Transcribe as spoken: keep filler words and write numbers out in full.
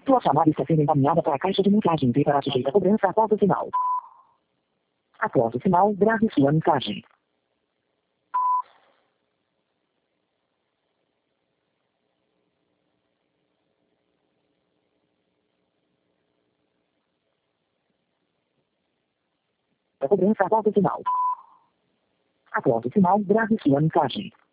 Sua chamada está sendo encaminhada para a caixa de mensagem e para sujeita a cobrança após o sinal. Após o sinal, grave sua mensagem. A cobrança após o sinal. Após o sinal, grave sua mensagem.